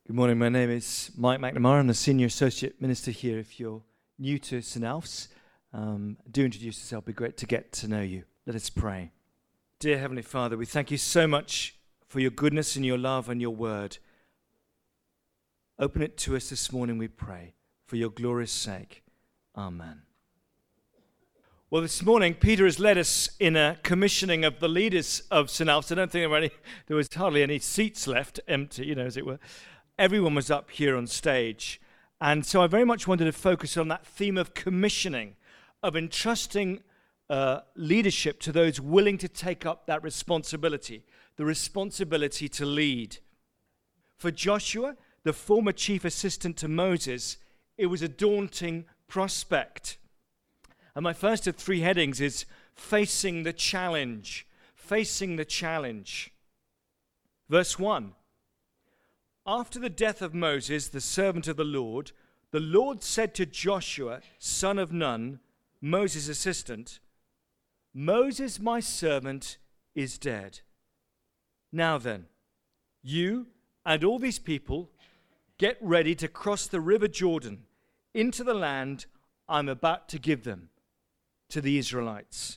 Good morning, my name is Mike McNamara. I'm the Senior Associate Minister here. If you're new to St Alf's, do introduce yourself. It'd be great to get to know you. Let us pray. Dear Heavenly Father, we thank you so much for your goodness and your love and your word. Open it to us this morning, we pray, for your glorious sake. Amen. Well, this morning, Peter has led us in a commissioning of the leaders of St Alf's. I don't think there was hardly any seats left, empty, as it were. Everyone was up here on stage. And so I very much wanted to focus on that theme of commissioning, of entrusting leadership to those willing to take up that responsibility, the responsibility to lead. For Joshua, the former chief assistant to Moses, it was a daunting prospect. And my first of three headings is facing the challenge. Facing the challenge. Verse 1. After the death of Moses, the servant of the Lord said to Joshua, son of Nun, Moses' assistant, Moses, my servant, is dead. Now then, you and all these people get ready to cross the river Jordan into the land I'm about to give them, to the Israelites.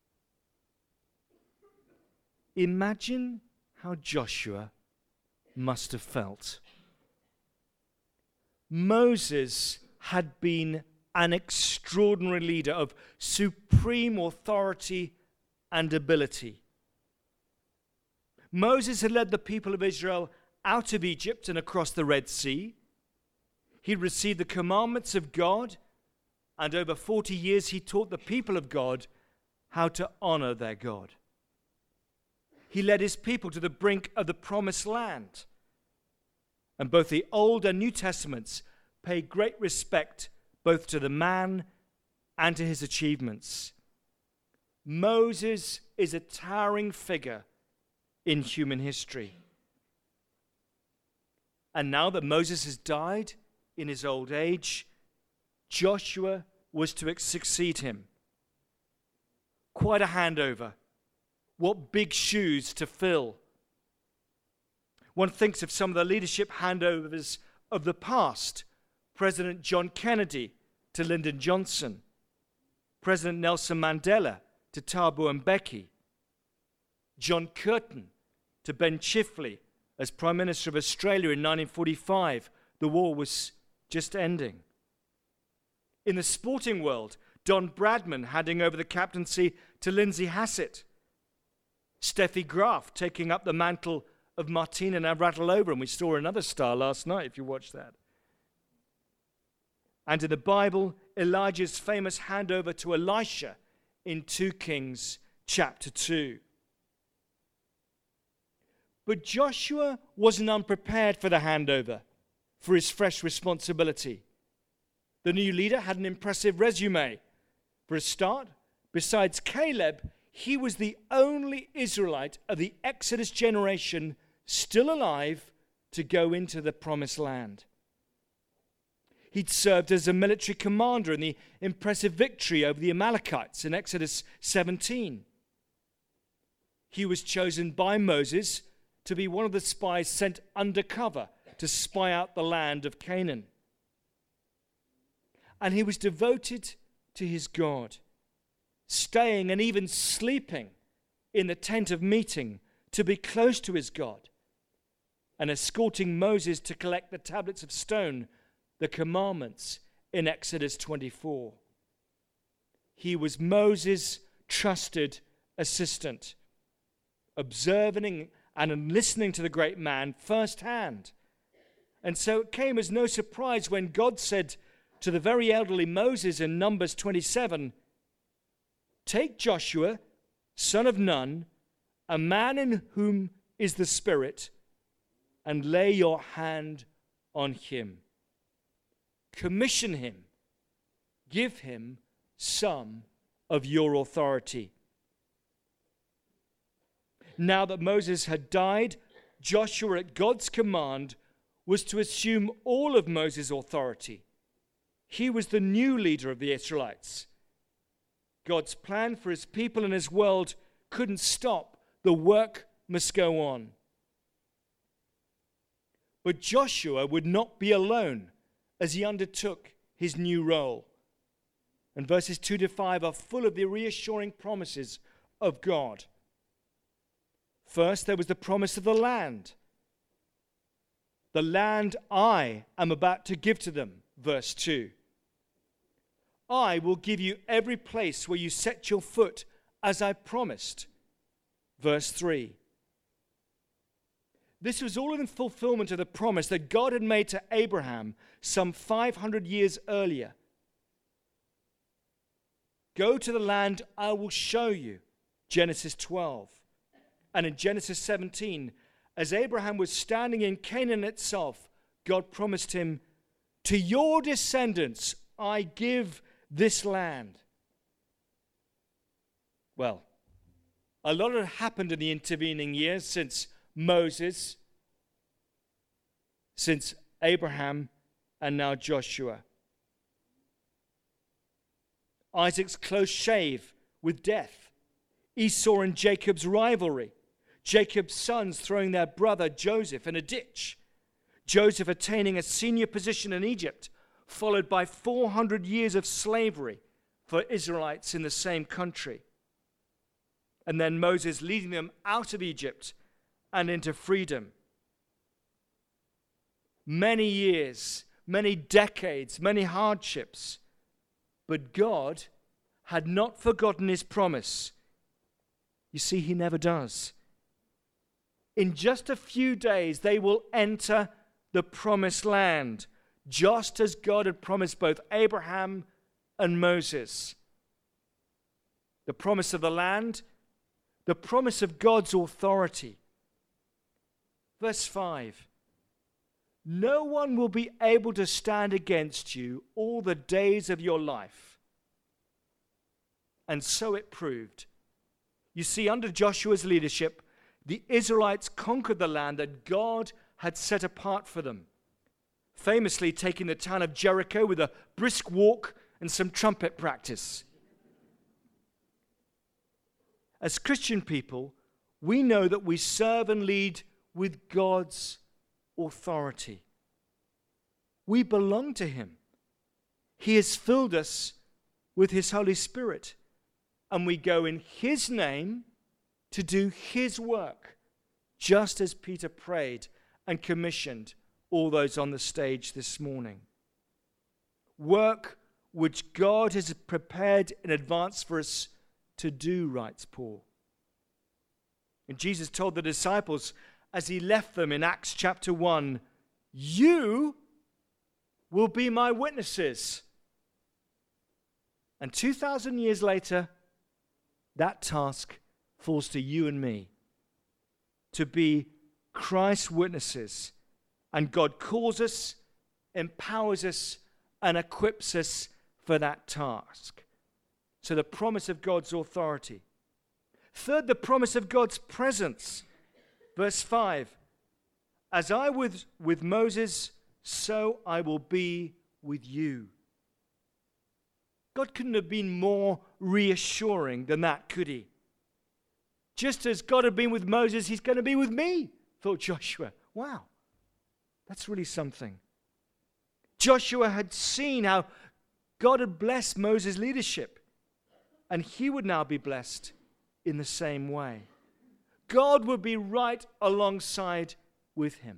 Imagine how Joshua must have felt. Moses had been an extraordinary leader of supreme authority and ability. Moses had led the people of Israel out of Egypt and across the Red Sea. He received the commandments of God, and over 40 years he taught the people of God how to honor their God. He led his people to the brink of the promised land. And both the Old and New Testaments pay great respect both to the man and to his achievements. Moses is a towering figure in human history. And now that Moses has died in his old age, Joshua was to succeed him. Quite a handover. What big shoes to fill. One thinks of some of the leadership handovers of the past. President John Kennedy to Lyndon Johnson. President Nelson Mandela to Thabo Mbeki. John Curtin to Ben Chifley as Prime Minister of Australia in 1945. The war was just ending. In the sporting world, Don Bradman handing over the captaincy to Lindsay Hassett. Steffi Graf taking up the mantle of Martina Navratilova, and we saw another star last night, if you watched that. And in the Bible, Elijah's famous handover to Elisha in 2 Kings chapter 2. But Joshua wasn't unprepared for the handover, for his fresh responsibility. The new leader had an impressive resume. For a start, besides Caleb, he was the only Israelite of the Exodus generation still alive to go into the promised land. He'd served as a military commander in the impressive victory over the Amalekites in Exodus 17. He was chosen by Moses to be one of the spies sent undercover to spy out the land of Canaan. And he was devoted to his God, staying and even sleeping in the tent of meeting to be close to his God, and escorting Moses to collect the tablets of stone, the commandments in Exodus 24. He was Moses' trusted assistant, observing and listening to the great man firsthand. And so it came as no surprise when God said to the very elderly Moses in Numbers 27, take Joshua, son of Nun, a man in whom is the Spirit, and lay your hand on him. Commission him. Give him some of your authority. Now that Moses had died, Joshua, at God's command, was to assume all of Moses' authority. He was the new leader of the Israelites. God's plan for his people and his world couldn't stop. The work must go on. But Joshua would not be alone as he undertook his new role. And verses 2 to 5 are full of the reassuring promises of God. First, there was the promise of the land. The land I am about to give to them, verse 2. I will give you every place where you set your foot, as I promised, verse 3. This was all in fulfillment of the promise that God had made to Abraham some 500 years earlier. Go to the land I will show you, Genesis 12. And in Genesis 17, as Abraham was standing in Canaan itself, God promised him, to your descendants I give this land. Well, a lot had happened in the intervening years since Moses, since Abraham, and now Joshua. Isaac's close shave with death, Esau and Jacob's rivalry, Jacob's sons throwing their brother Joseph in a ditch, Joseph attaining a senior position in Egypt, followed by 400 years of slavery for Israelites in the same country. And then Moses leading them out of Egypt and into freedom. Many years, many decades, many hardships. But God had not forgotten his promise. You see, he never does. In just a few days, they will enter the promised land, just as God had promised both Abraham and Moses. The promise of the land, the promise of God's authority. Verse 5. No one will be able to stand against you all the days of your life. And so it proved. You see, under Joshua's leadership, the Israelites conquered the land that God had set apart for them, famously taking the town of Jericho with a brisk walk and some trumpet practice. As Christian people, we know that we serve and lead with God's authority. We belong to him. He has filled us with his Holy Spirit, and we go in his name to do his work, just as Peter prayed and commissioned all those on the stage this morning. Work which God has prepared in advance for us to do, writes Paul. And Jesus told the disciples as he left them in Acts chapter 1, you will be my witnesses. And 2,000 years later, that task falls to you and me, to be Christ's witnesses. And God calls us, empowers us, and equips us for that task. So the promise of God's authority. Third, the promise of God's presence. Verse 5, as I was with Moses, so I will be with you. God couldn't have been more reassuring than that, could he? Just as God had been with Moses, he's going to be with me, thought Joshua. Wow, that's really something. Joshua had seen how God had blessed Moses' leadership, and he would now be blessed in the same way. God would be right alongside with him.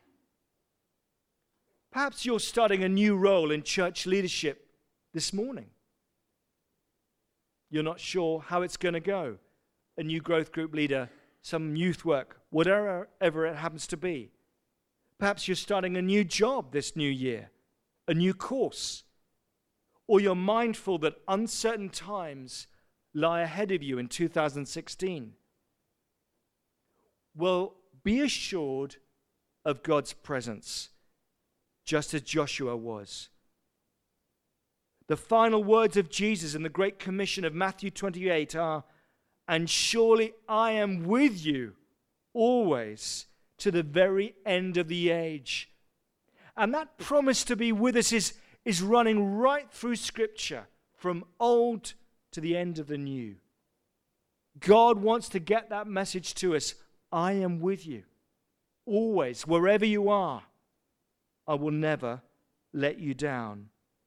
Perhaps you're starting a new role in church leadership this morning. You're not sure how it's going to go. A new growth group leader, some youth work, whatever it happens to be. Perhaps you're starting a new job this new year, a new course, or you're mindful that uncertain times lie ahead of you in 2016. Well, be assured of God's presence, just as Joshua was. The final words of Jesus in the Great Commission of Matthew 28 are, and surely I am with you always to the very end of the age. And that promise to be with us is running right through Scripture, from old to the end of the new. God wants to get that message to us. I am with you, always, wherever you are. I will never let you down.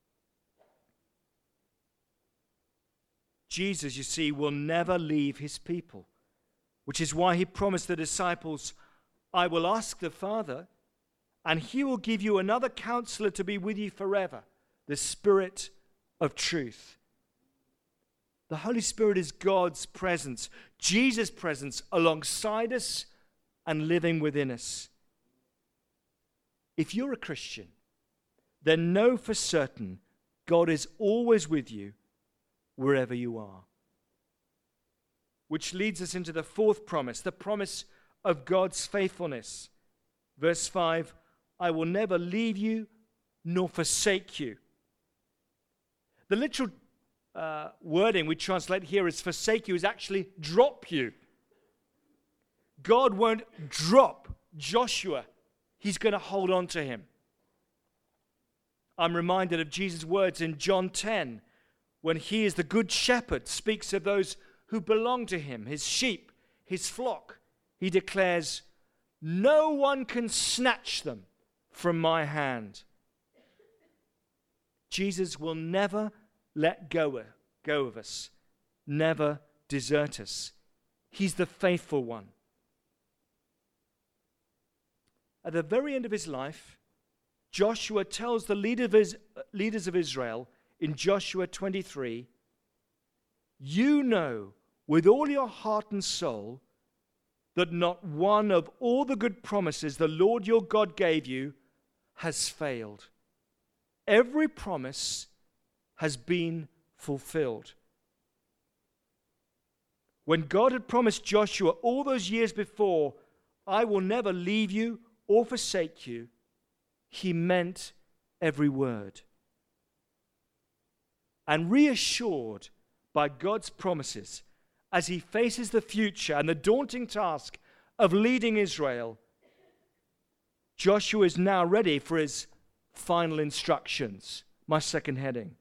Jesus, you see, will never leave his people, which is why he promised the disciples, I will ask the Father, and he will give you another counselor to be with you forever, the Spirit of truth. The Holy Spirit is God's presence, Jesus' presence alongside us and living within us. If you're a Christian, then know for certain God is always with you wherever you are. Which leads us into the fourth promise, the promise of God's faithfulness. Verse 5, I will never leave you nor forsake you. The literal wording we translate here as forsake you is actually drop you. God won't drop Joshua. He's going to hold on to him. I'm reminded of Jesus' words in John 10, when he is the good shepherd, speaks of those who belong to him, his sheep, his flock. He declares, no one can snatch them from my hand. Jesus will never let go of us, never desert us. He's the faithful one. At the very end of his life, Joshua tells the leaders of Israel in Joshua 23, you know with all your heart and soul that not one of all the good promises the Lord your God gave you has failed. Every promise has been fulfilled. When God had promised Joshua all those years before, I will never leave you or forsake you, he meant every word. And reassured by God's promises, as he faces the future and the daunting task of leading Israel, Joshua is now ready for his final instructions. My second heading.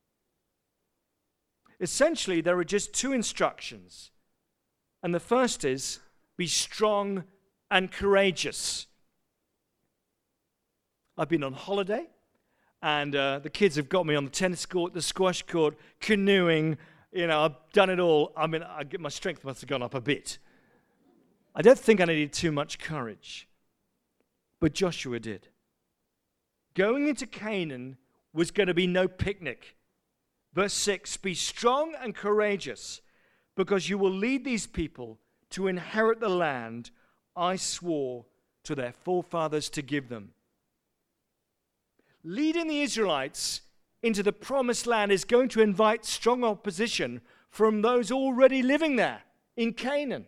Essentially, there are just two instructions. And the first is, be strong and courageous. I've been on holiday, and the kids have got me on the tennis court, the squash court, canoeing. You know, I've done it all. I mean, my strength must have gone up a bit. I don't think I needed too much courage, but Joshua did. Going into Canaan was going to be no picnic. Verse 6, be strong and courageous, because you will lead these people to inherit the land I swore to their forefathers to give them. Leading the Israelites into the promised land is going to invite strong opposition from those already living there in Canaan.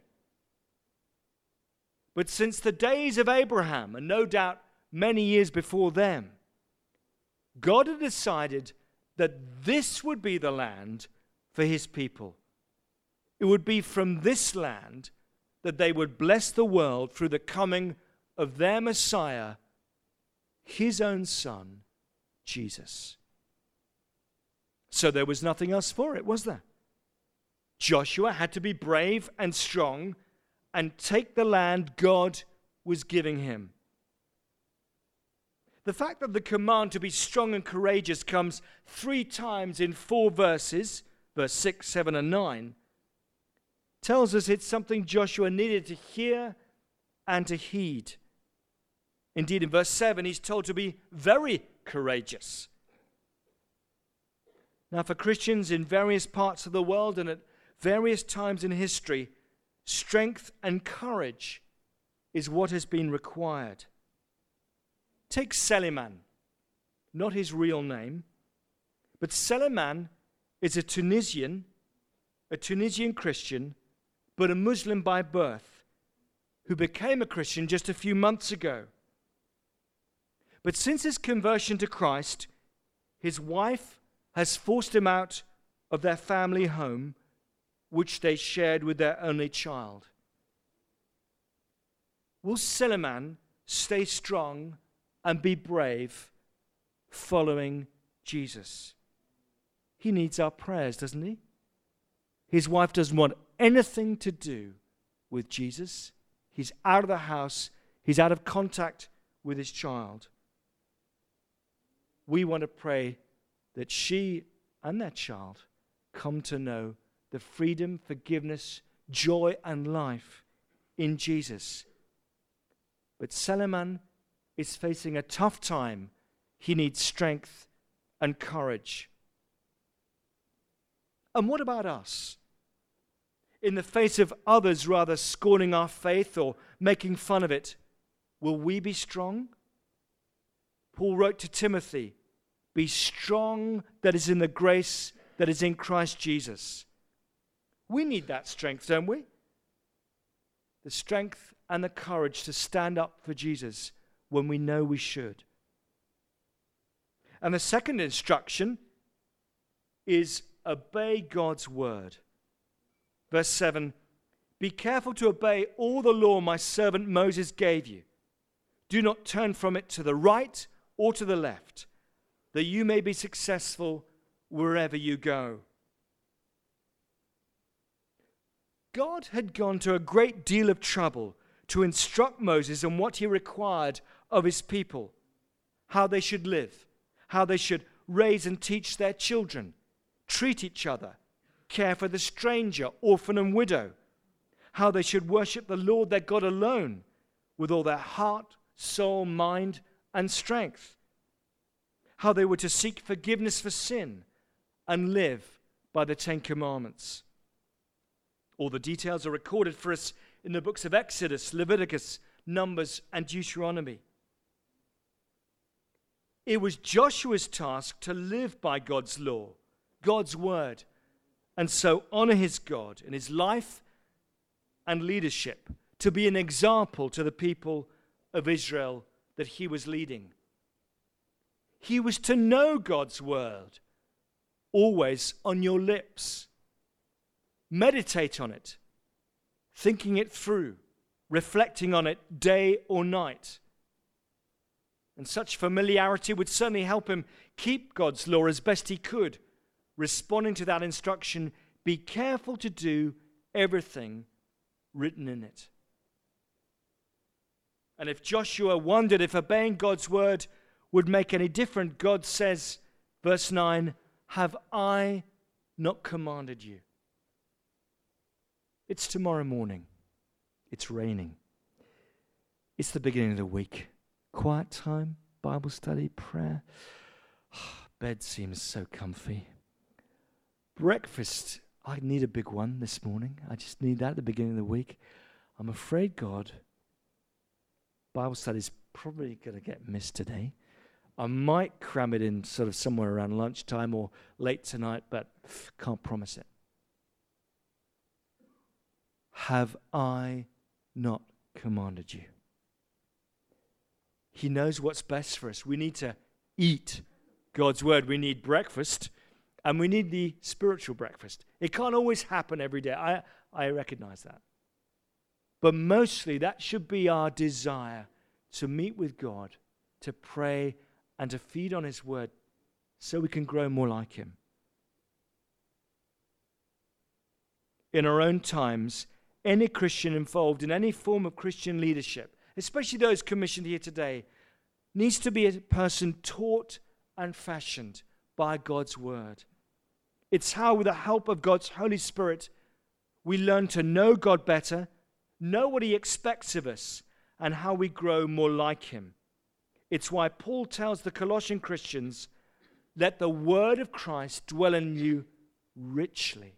But since the days of Abraham, and no doubt many years before them, God had decided that this would be the land for his people. It would be from this land that they would bless the world through the coming of their Messiah, his own Son, Jesus. So there was nothing else for it, was there? Joshua had to be brave and strong and take the land God was giving him. The fact that the command to be strong and courageous comes 3 times in 4 verses, verse 6, 7, and 9, tells us it's something Joshua needed to hear and to heed. Indeed, in verse 7, he's told to be very courageous. Now, for Christians in various parts of the world and at various times in history, strength and courage is what has been required. Take Seliman, not his real name, but Seliman is a Tunisian Christian, but a Muslim by birth, who became a Christian just a few months ago. But since his conversion to Christ, his wife has forced him out of their family home, which they shared with their only child. Will Seliman stay strong and be brave following Jesus? He needs our prayers, doesn't he? His wife doesn't want anything to do with Jesus. He's out of the house. He's out of contact with his child. we want to pray that she and that child come to know the freedom, forgiveness, joy, and life in Jesus. But Suleiman is facing a tough time. He needs strength and courage. And what about us? In the face of others rather scorning our faith or making fun of it, will we be strong? Paul wrote to Timothy, "Be strong that is in the grace that is in Christ Jesus." We need that strength, don't we? The strength and the courage to stand up for Jesus when we know we should. And the second instruction is obey God's word. Verse 7, "Be careful to obey all the law my servant Moses gave you. Do not turn from it to the right or to the left, that you may be successful wherever you go." God had gone to a great deal of trouble to instruct Moses on what he required of his people, how they should live, how they should raise and teach their children, treat each other, care for the stranger, orphan and widow, how they should worship the Lord their God alone with all their heart, soul, mind, and strength, how they were to seek forgiveness for sin and live by the Ten Commandments. All the details are recorded for us in the books of Exodus, Leviticus, Numbers, and Deuteronomy. It was Joshua's task to live by God's law, God's word, and so honor his God in his life and leadership, to be an example to the people of Israel that he was leading. He was to know God's word, always on your lips. Meditate on it, thinking it through, reflecting on it day or night. And such familiarity would certainly help him keep God's law as best he could, responding to that instruction, be careful to do everything written in it. And if Joshua wondered if obeying God's word would make any difference, God says, verse 9, "Have I not commanded you?" It's tomorrow morning. It's raining. It's the beginning of the week. Quiet time, Bible study, prayer. Bed seems so comfy. Breakfast, I need a big one this morning. I just need that at the beginning of the week. I'm afraid, God, Bible study is probably going to get missed today. I might cram it in sort of somewhere around lunchtime or late tonight, but can't promise it. Have I not commanded you? He knows what's best for us. We need to eat God's word. We need breakfast, and we need the spiritual breakfast. It can't always happen every day. I recognize that. But mostly that should be our desire, to meet with God, to pray, and to feed on his word so we can grow more like him. In our own times, any Christian involved in any form of Christian leadership, especially those commissioned here today, needs to be a person taught and fashioned by God's word. It's how, with the help of God's Holy Spirit, we learn to know God better, know what he expects of us, and how we grow more like him. It's why Paul tells the Colossian Christians, "Let the word of Christ dwell in you richly."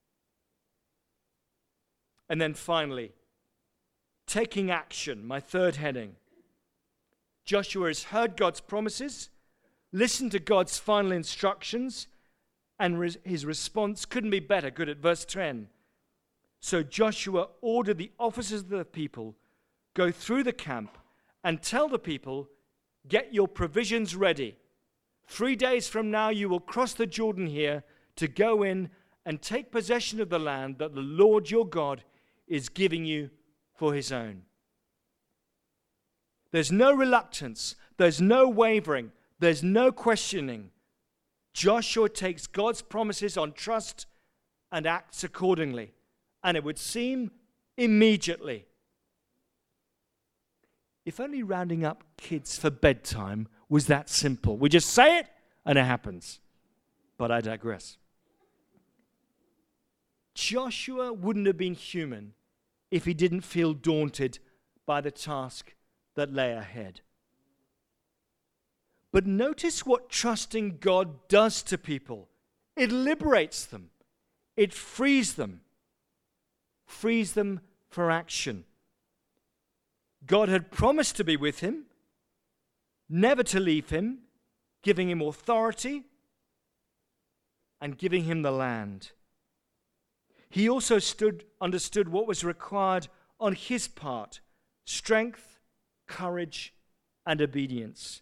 And then finally, taking action, my third heading. Joshua has heard God's promises, listened to God's final instructions, and his response couldn't be better. Good at verse 10. So Joshua ordered the officers of the people, go through the camp and tell the people, "Get your provisions ready. 3 days from now you will cross the Jordan here to go in and take possession of the land that the Lord your God is giving you for his own." There's no reluctance. There's no wavering. There's no questioning. Joshua takes God's promises on trust and acts accordingly. And it would seem immediately. If only rounding up kids for bedtime was that simple. We just say it and it happens. But I digress. Joshua wouldn't have been human if he didn't feel daunted by the task that lay ahead. But notice what trusting God does to people. It liberates them. It frees them for action. God had promised to be with him, never to leave him, giving him authority and giving him the land. He also understood what was required on his part: strength, courage, and obedience.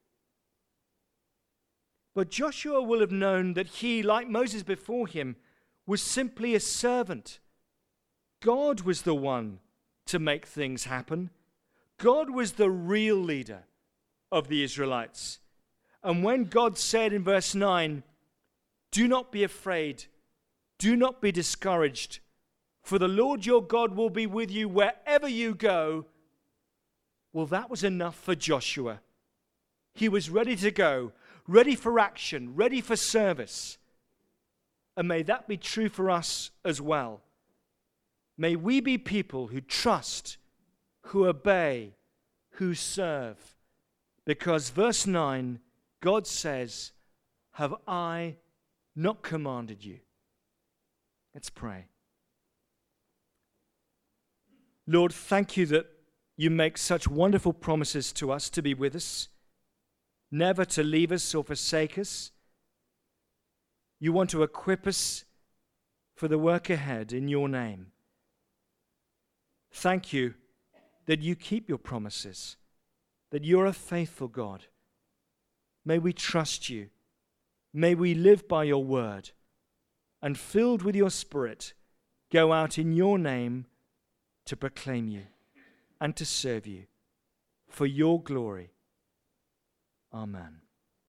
But Joshua will have known that he, like Moses before him, was simply a servant. God was the one to make things happen. God was the real leader of the Israelites. And when God said in verse 9, "Do not be afraid, do not be discouraged, for the Lord your God will be with you wherever you go," well, that was enough for Joshua. He was ready to go, ready for action, ready for service. And may that be true for us as well. May we be people who trust, who obey, who serve. Because verse 9, God says, "Have I not commanded you?" Let's pray. Lord, thank you that you make such wonderful promises to us to be with us, never to leave us or forsake us. You want to equip us for the work ahead in your name. Thank you that you keep your promises, that you're a faithful God. May we trust you. May we live by your word, and filled with your Spirit, go out in your name to proclaim you and to serve you for your glory. Amen.